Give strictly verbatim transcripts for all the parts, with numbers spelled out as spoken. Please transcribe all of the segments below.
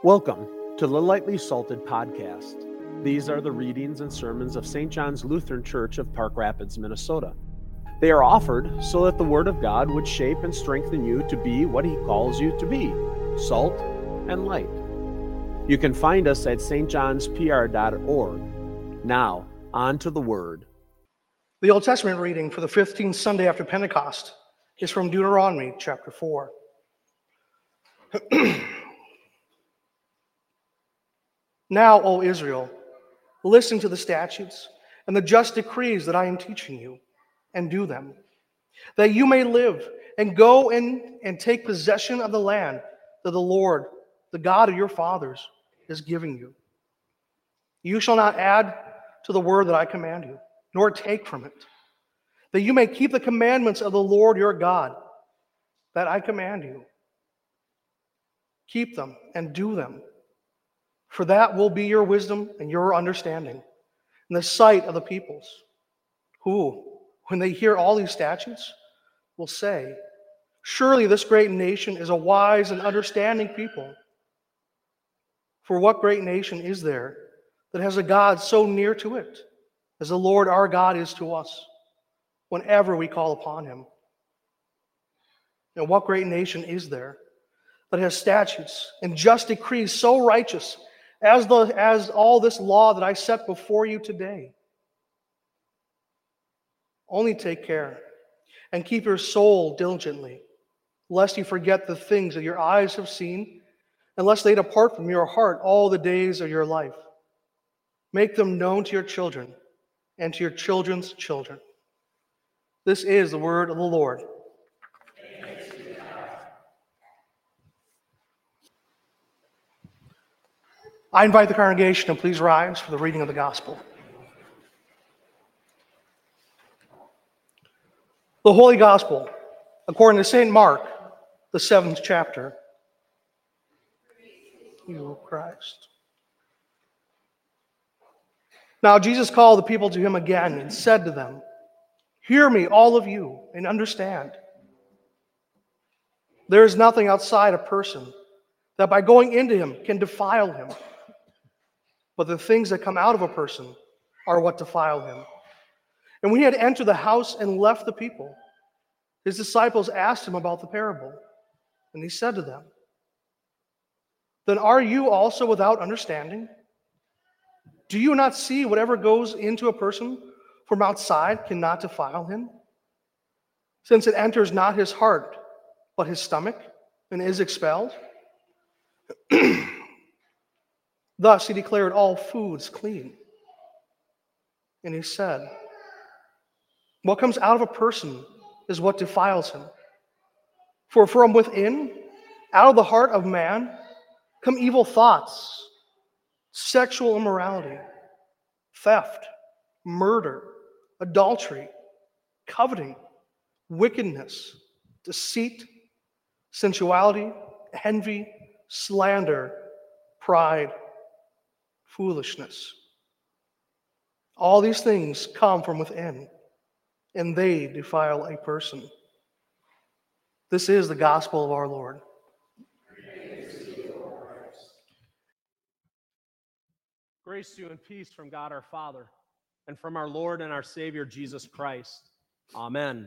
Welcome to the Lightly Salted Podcast. These are the readings and sermons of Saint John's Lutheran Church of Park Rapids, Minnesota. They are offered so that the Word of God would shape and strengthen you to be what He calls you to be, salt and light. You can find us at s t johns p r dot org. Now, on to the Word. The Old Testament reading for the fifteenth Sunday after Pentecost is from Deuteronomy chapter four. Now, O Israel, listen to the statutes and the just decrees that I am teaching you, and do them, that you may live and go in and take possession of the land that the Lord, the God of your fathers, is giving you. You shall not add to the word that I command you, nor take from it, that you may keep the commandments of the Lord your God, that I command you. Keep them and do them, for that will be your wisdom and your understanding in the sight of the peoples, who, when they hear all these statutes, will say, surely this great nation is a wise and understanding people. For what great nation is there that has a God so near to it, as the Lord our God is to us, whenever we call upon him? And what great nation is there that has statutes and just decrees so righteous as, the, as all this law that I set before you today? Only take care and keep your soul diligently, lest you forget the things that your eyes have seen, and lest they depart from your heart all the days of your life. Make them known to your children and to your children's children. This is the word of the Lord. I invite the congregation to please rise for the reading of the gospel. The Holy Gospel, according to Saint Mark, the seventh chapter. You, Christ. Now Jesus called the people to him again and said to them, hear me, all of you, and understand. There is nothing outside a person that by going into him can defile him, but the things that come out of a person are what defile him. And when he had entered the house and left the people, his disciples asked him about the parable. And he said to them, then are you also without understanding? Do you not see whatever goes into a person from outside cannot defile him, since it enters not his heart, but his stomach, and is expelled? Thus he declared all foods clean. And he said, what comes out of a person is what defiles him. For from within, out of the heart of man, come evil thoughts, sexual immorality, theft, murder, adultery, coveting, wickedness, deceit, sensuality, envy, slander, pride, foolishness. All these things come from within, and they defile a person. This is the gospel of our Lord. Grace to you and peace from God our Father, and from our Lord and our Savior Jesus Christ. Amen.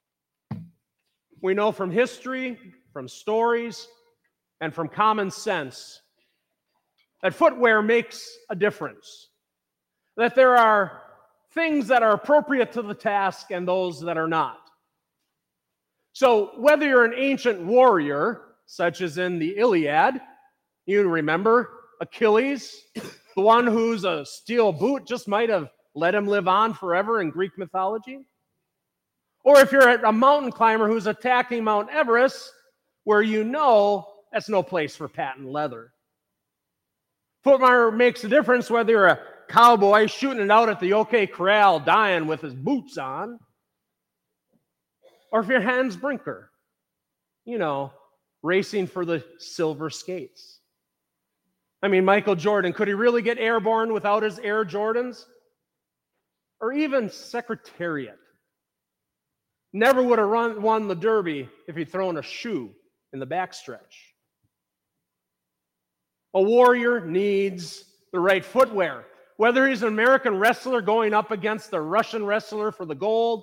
We know from history, from stories, and from common sense that footwear makes a difference. That there are things that are appropriate to the task and those that are not. So whether you're an ancient warrior, such as in the Iliad, you remember Achilles, the one whose a steel boot just might have let him live on forever in Greek mythology. Or if you're a mountain climber who's attacking Mount Everest, where you know that's no place for patent leather. Footwear makes a difference whether you're a cowboy shooting it out at the OK Corral, dying with his boots on, or if you're Hans Brinker, you know, racing for the silver skates. I mean, Michael Jordan, could he really get airborne without his Air Jordans? Or even Secretariat. Never would have run, won the Derby if he'd thrown a shoe in the backstretch. A warrior needs the right footwear. Whether he's an American wrestler going up against a Russian wrestler for the gold,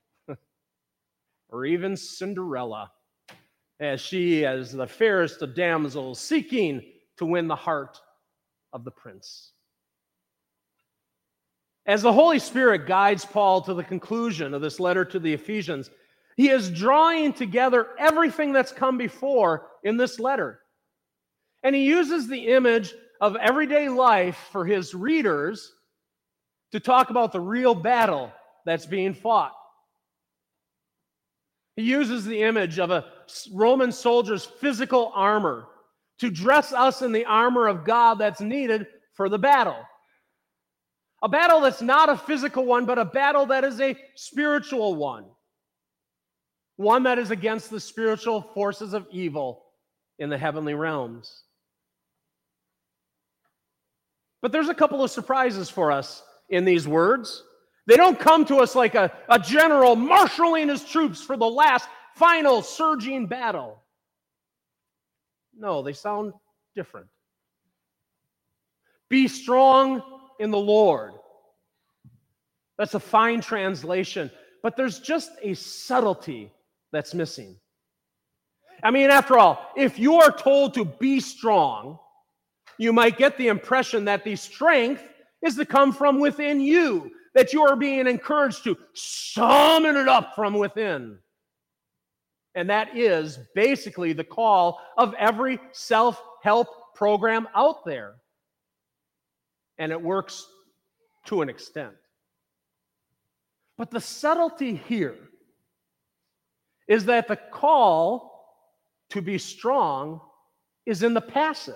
or even Cinderella, as she is the fairest of damsels seeking to win the heart of the prince. As the Holy Spirit guides Paul to the conclusion of this letter to the Ephesians, he is drawing together everything that's come before in this letter. And he uses the image of everyday life for his readers to talk about the real battle that's being fought. He uses the image of a Roman soldier's physical armor to dress us in the armor of God that's needed for the battle. A battle that's not a physical one, but a battle that is a spiritual one. One that is against the spiritual forces of evil in the heavenly realms. But there's a couple of surprises for us in these words. They don't come to us like a, a general marshaling his troops for the last, final, surging battle. No, they sound different. Be strong in the Lord. That's a fine translation, but there's just a subtlety that's missing. I mean, after all, if you are told to be strong, you might get the impression that the strength is to come from within you, that you are being encouraged to summon it up from within. And that is basically the call of every self-help program out there. And it works to an extent. But the subtlety here is that the call to be strong is in the passive.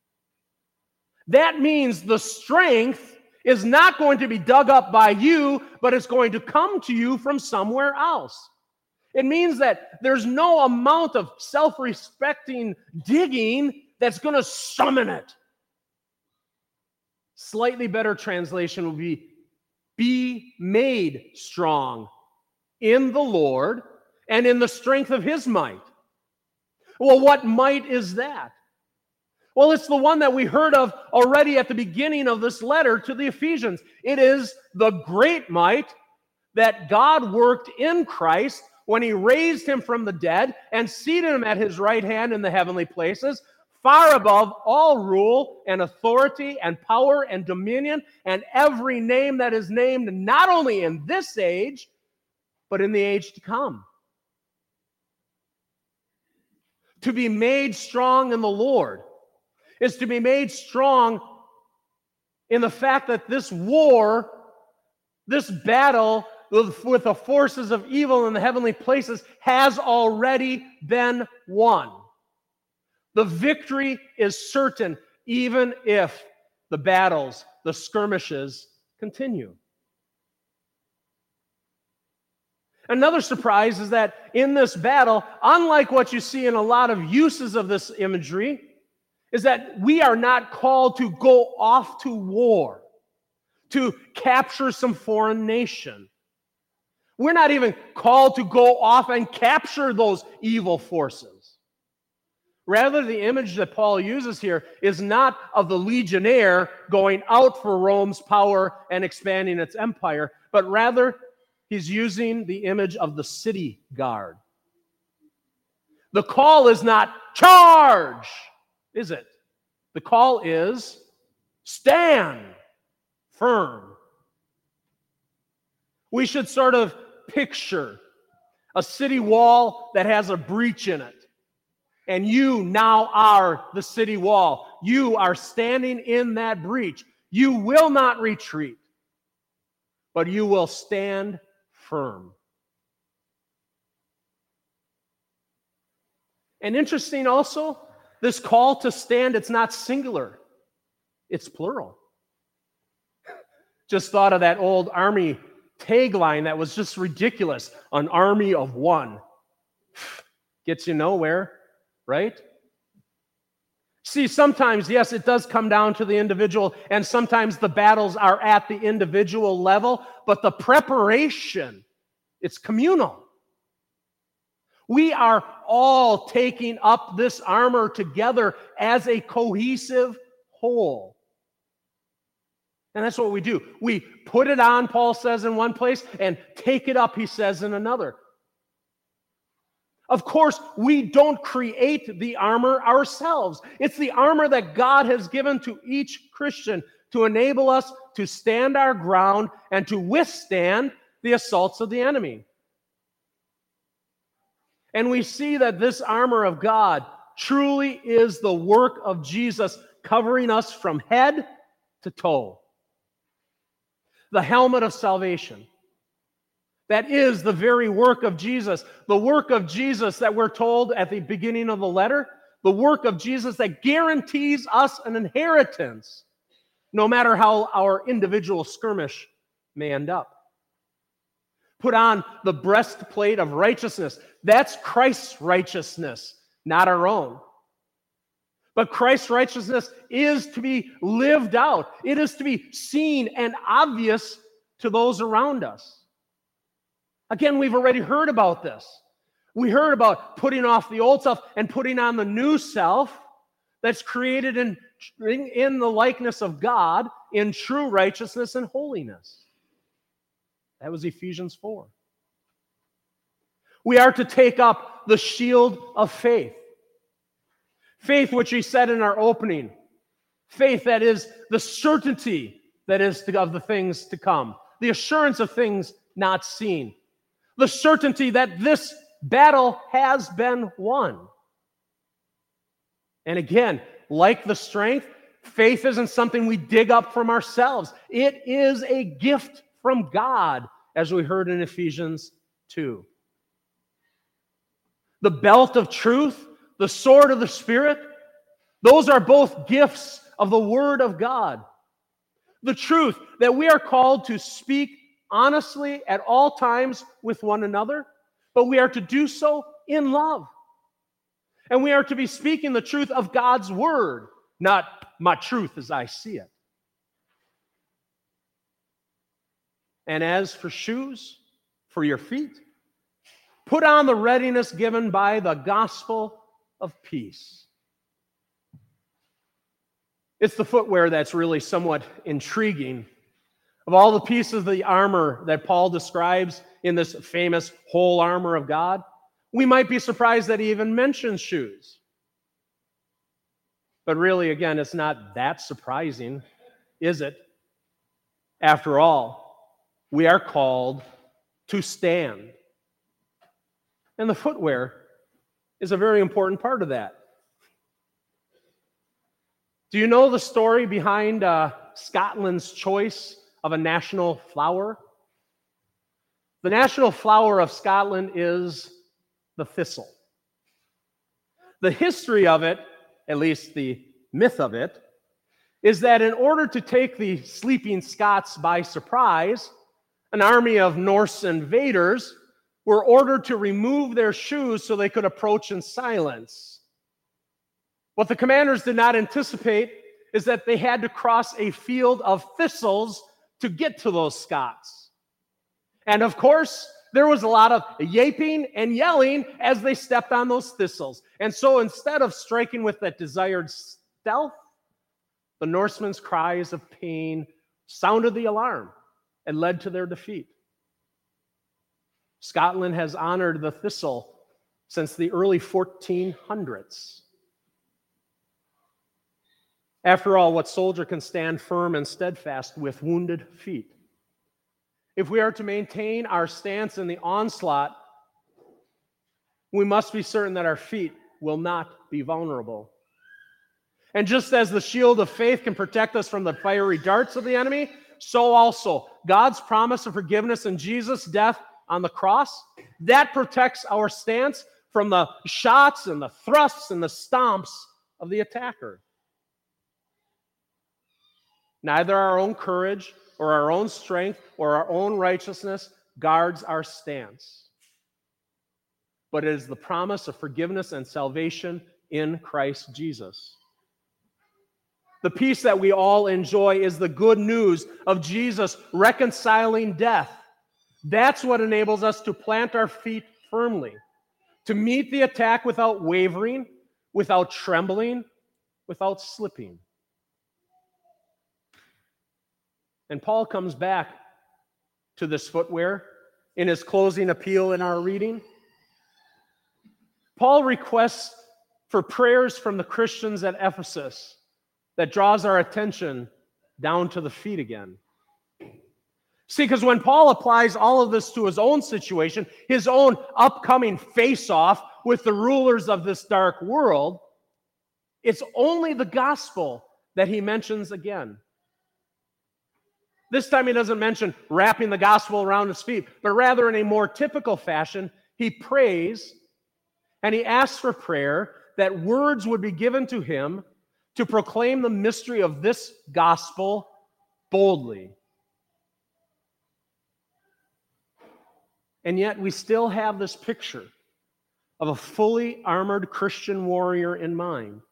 That means the strength is not going to be dug up by you, but it's going to come to you from somewhere else. It means that there's no amount of self-respecting digging that's going to summon it. Slightly better translation would be, be made strong in the Lord and in the strength of his might. Well, what might is that? Well, it's the one that we heard of already at the beginning of this letter to the Ephesians. It is the great might that God worked in Christ when he raised him from the dead and seated him at his right hand in the heavenly places, far above all rule and authority and power and dominion and every name that is named, not only in this age, but in the age to come. To be made strong in the Lord is to be made strong in the fact that this war, this battle with, with the forces of evil in the heavenly places has already been won. The victory is certain, even if the battles, the skirmishes continue. Another surprise is that in this battle, unlike what you see in a lot of uses of this imagery, is that we are not called to go off to war, to capture some foreign nation. We're not even called to go off and capture those evil forces. Rather, the image that Paul uses here is not of the legionnaire going out for Rome's power and expanding its empire, but rather he's using the image of the city guard. The call is not charge, is it? The call is stand firm. We should sort of picture a city wall that has a breach in it. And you now are the city wall. You are standing in that breach. You will not retreat, but you will stand firm. And interesting also, this call to stand, it's not singular, it's plural. Just thought of that old army tagline that was just ridiculous. An army of one. Gets you nowhere, right? See, sometimes, yes, it does come down to the individual, and sometimes the battles are at the individual level, but the preparation, it's communal. We are all taking up this armor together as a cohesive whole. And that's what we do. We put it on, Paul says in one place, and take it up, he says in another. Of course, we don't create the armor ourselves. It's the armor that God has given to each Christian to enable us to stand our ground and to withstand the assaults of the enemy. And we see that this armor of God truly is the work of Jesus, covering us from head to toe. The helmet of salvation. That is the very work of Jesus. The work of Jesus that we're told at the beginning of the letter. The work of Jesus that guarantees us an inheritance, no matter how our individual skirmish may end up. Put on the breastplate of righteousness. That's Christ's righteousness, not our own. But Christ's righteousness is to be lived out. It is to be seen and obvious to those around us. Again, we've already heard about this. We heard about putting off the old self and putting on the new self that's created in, in the likeness of God in true righteousness and holiness. That was Ephesians four. We are to take up the shield of faith. Faith, which we said in our opening. Faith that is the certainty that is to, of the things to come. The assurance of things not seen. The certainty that this battle has been won. And again, like the strength, faith isn't something we dig up from ourselves. It is a gift from God, as we heard in Ephesians two. The belt of truth, the sword of the Spirit, those are both gifts of the Word of God. The truth that we are called to speak honestly at all times with one another, but we are to do so in love. And we are to be speaking the truth of God's Word, not my truth as I see it. And as for shoes, for your feet, put on the readiness given by the gospel of peace. It's the footwear that's really somewhat intriguing. Of all the pieces of the armor that Paul describes in this famous whole armor of God, we might be surprised that he even mentions shoes. But really, again, it's not that surprising, is it? After all, we are called to stand. And the footwear is a very important part of that. Do you know the story behind uh, Scotland's choice of a national flower? The national flower of Scotland is the thistle. The history of it, at least the myth of it, is that in order to take the sleeping Scots by surprise, an army of Norse invaders were ordered to remove their shoes so they could approach in silence. What the commanders did not anticipate is that they had to cross a field of thistles to get to those Scots. And of course, there was a lot of yaping and yelling as they stepped on those thistles. And so instead of striking with that desired stealth, the Norsemen's cries of pain sounded the alarm and led to their defeat. Scotland has honored the thistle since the early fourteen hundreds. After all, what soldier can stand firm and steadfast with wounded feet? If we are to maintain our stance in the onslaught, we must be certain that our feet will not be vulnerable. And just as the shield of faith can protect us from the fiery darts of the enemy, so also God's promise of forgiveness in Jesus' death on the cross, that protects our stance from the shots and the thrusts and the stomps of the attacker. Neither our own courage or our own strength or our own righteousness guards our stance, but it is the promise of forgiveness and salvation in Christ Jesus. The peace that we all enjoy is the good news of Jesus reconciling death. That's what enables us to plant our feet firmly, to meet the attack without wavering, without trembling, without slipping. And Paul comes back to this footwear in his closing appeal in our reading. Paul requests for prayers from the Christians at Ephesus that draws our attention down to the feet again. See, because when Paul applies all of this to his own situation, his own upcoming face-off with the rulers of this dark world, it's only the gospel that he mentions again. This time he doesn't mention wrapping the gospel around his feet, but rather in a more typical fashion, he prays and he asks for prayer that words would be given to him to proclaim the mystery of this gospel boldly. And yet we still have this picture of a fully armored Christian warrior in mind.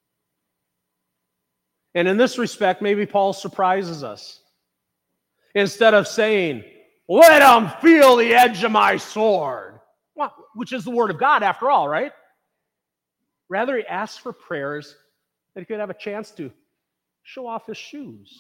And in this respect, maybe Paul surprises us. Instead of saying, let them feel the edge of my sword, well, which is the word of God after all, right? Rather, he asks for prayers that he could have a chance to show off his shoes.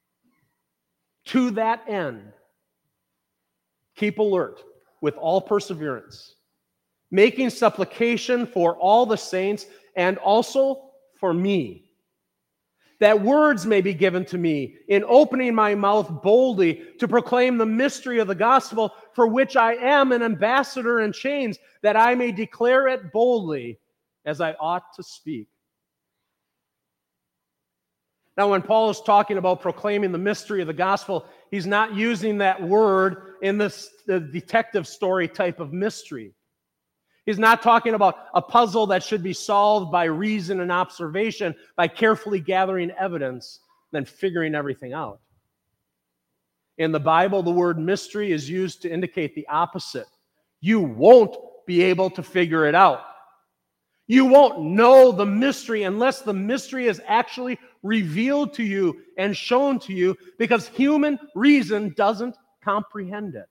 To that end, keep alert with all perseverance, making supplication for all the saints and also for me, that words may be given to me in opening my mouth boldly to proclaim the mystery of the gospel, for which I am an ambassador in chains, that I may declare it boldly as I ought to speak. Now, when Paul is talking about proclaiming the mystery of the gospel, he's not using that word in this the detective story type of mystery. He's not talking about a puzzle that should be solved by reason and observation, by carefully gathering evidence, then figuring everything out. In the Bible, the word mystery is used to indicate the opposite. You won't be able to figure it out. You won't know the mystery unless the mystery is actually revealed to you and shown to you, because human reason doesn't comprehend it.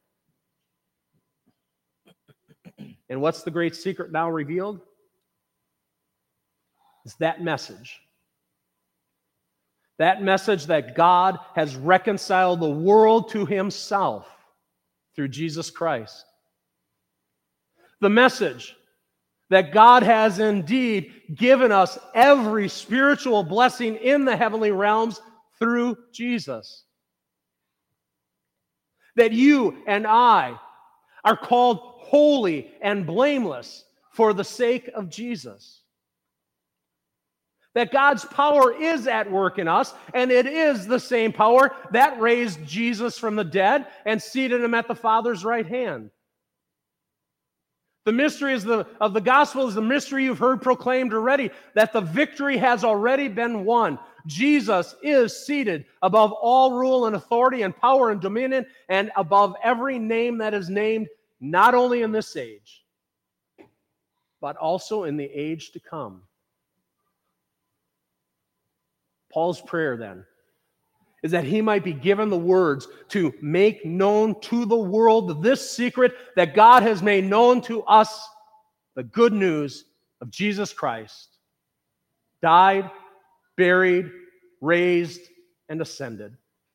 And what's the great secret now revealed? It's that message. That message that God has reconciled the world to himself through Jesus Christ. The message that God has indeed given us every spiritual blessing in the heavenly realms through Jesus. That you and I are called holy and blameless for the sake of Jesus. That God's power is at work in us, and it is the same power that raised Jesus from the dead and seated him at the Father's right hand. The mystery is the, of the gospel is the mystery you've heard proclaimed already, that the victory has already been won. Jesus is seated above all rule and authority and power and dominion, and above every name that is named, not only in this age, but also in the age to come. Paul's prayer then is that he might be given the words to make known to the world this secret that God has made known to us, the good news of Jesus Christ, died, buried, raised, and ascended.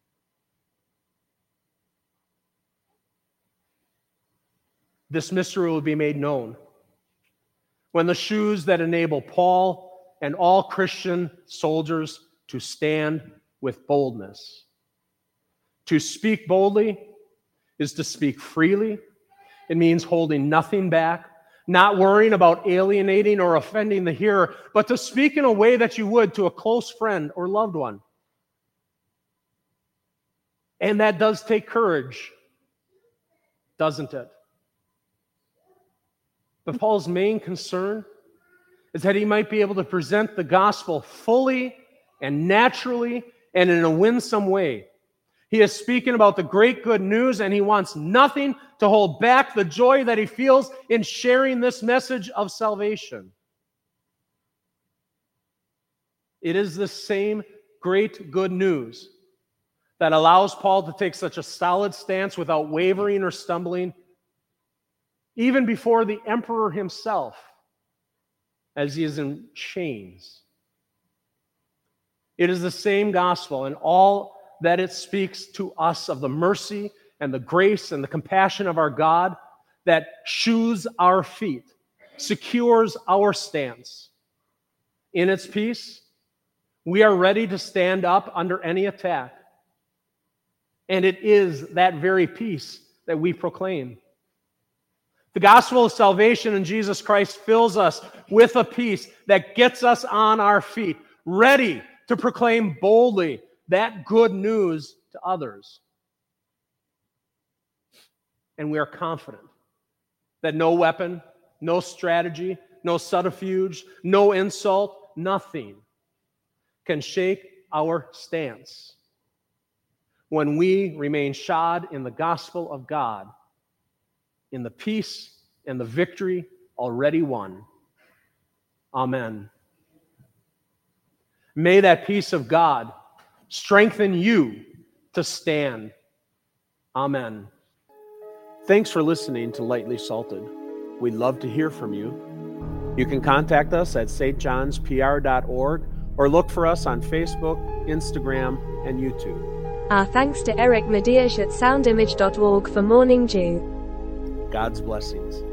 This mystery will be made known when the shoes that enable Paul and all Christian soldiers to stand with boldness. To speak boldly is to speak freely. It means holding nothing back, not worrying about alienating or offending the hearer, but to speak in a way that you would to a close friend or loved one. And that does take courage, doesn't it? But Paul's main concern is that he might be able to present the gospel fully and naturally and in a winsome way. He is speaking about the great good news, and he wants nothing to hold back the joy that he feels in sharing this message of salvation. It is the same great good news that allows Paul to take such a solid stance without wavering or stumbling, even before the emperor himself, as he is in chains. It is the same gospel in all that it speaks to us of the mercy and the grace and the compassion of our God that shoes our feet, secures our stance. In its peace, we are ready to stand up under any attack. And it is that very peace that we proclaim. The gospel of salvation in Jesus Christ fills us with a peace that gets us on our feet, ready to proclaim boldly that good news to others. And we are confident that no weapon, no strategy, no subterfuge, no insult, nothing can shake our stance when we remain shod in the gospel of God, in the peace and the victory already won. Amen. May that peace of God strengthen you to stand. Amen. Thanks for listening to Lightly Salted. We'd love to hear from you. You can contact us at s t johns p r dot org or look for us on Facebook, Instagram, and YouTube. Our thanks to Eric Mediash at sound image dot org for Morning Dew. God's blessings.